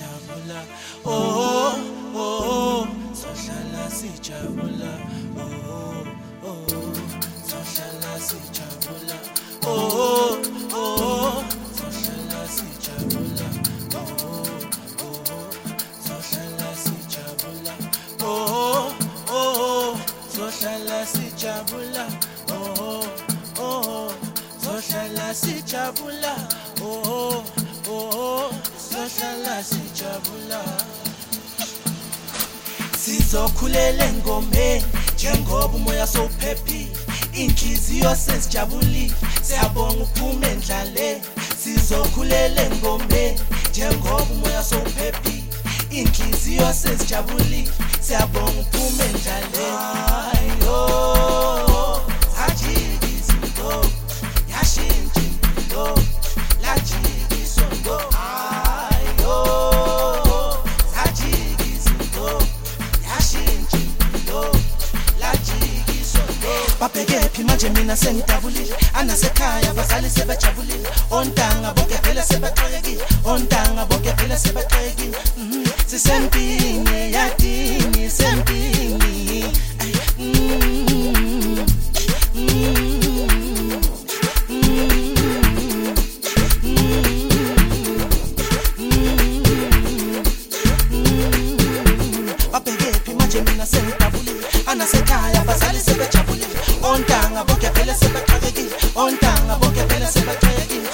sijabula oh oh sohlala sijabula oh oh sohlala sijabula oh oh sohlala sijabula oh oh sohlala sijabula oh oh sohlala sijabula oh oh sohlala sijabula oh oh sohlala sijabula sizokhulela engomeni njengoba umoya sowuphephile inhliziyo sesijabulile siyabonga uphuma endlaleni sizokhulela engomeni njengoba umoya sowuphephile inhliziyo sesijabulile siyabonga uphuma endlaleni ayo ajika izinto yashintsha impilo lajika isondo ayo ajika izinto yashintsha impilo lajika isondo babhekephi manje mina sengidabulile anasekhaya bazali sebejabulile ontanga bonke vele sebaxekile ontanga bonke vele sebaxekile sisempini yadini sempini babhekephi manje mina sengidabulile anasekhaya bazali sebejabulile ontanga bonke vele sebaxekile ontanga bonke vele sebaxekile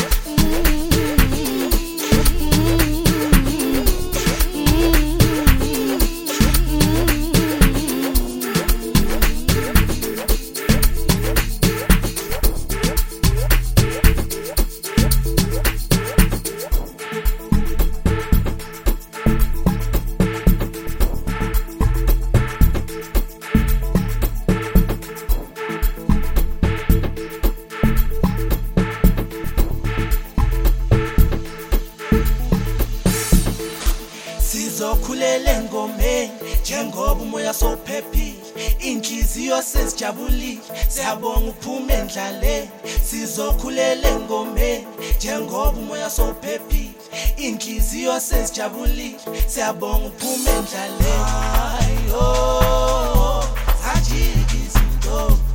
sizokhulela engomeni njengoba umoya sowuphephile inhliziyo sesijabulile siyabonga uphuma endlaleni sizokhulela engomeni njengoba umoya sowuphephile inhliziyo sesijabulile siyabonga uphuma endlaleni ayo ajika izinto